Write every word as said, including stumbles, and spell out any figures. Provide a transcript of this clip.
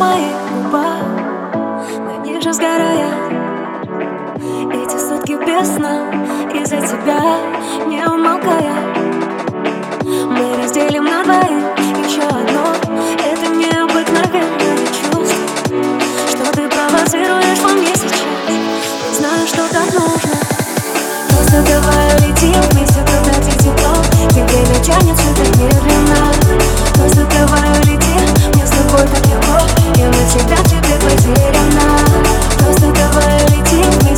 твоих губах, на них же сгорая. Эти сутки без сна из-за тебя, не умолкая. Мы разделим на двоих еще одно, это необыкновенное чувство, что ты провоцируешь во мне сейчас. Не знаю, что так нужно. Просто давай улетим вместе, куда ты тепло, где время тянется так медленно. Просто давай улетим, мне с тобой так легко, я навсегда в тебе потеряна. Просто давай улетим.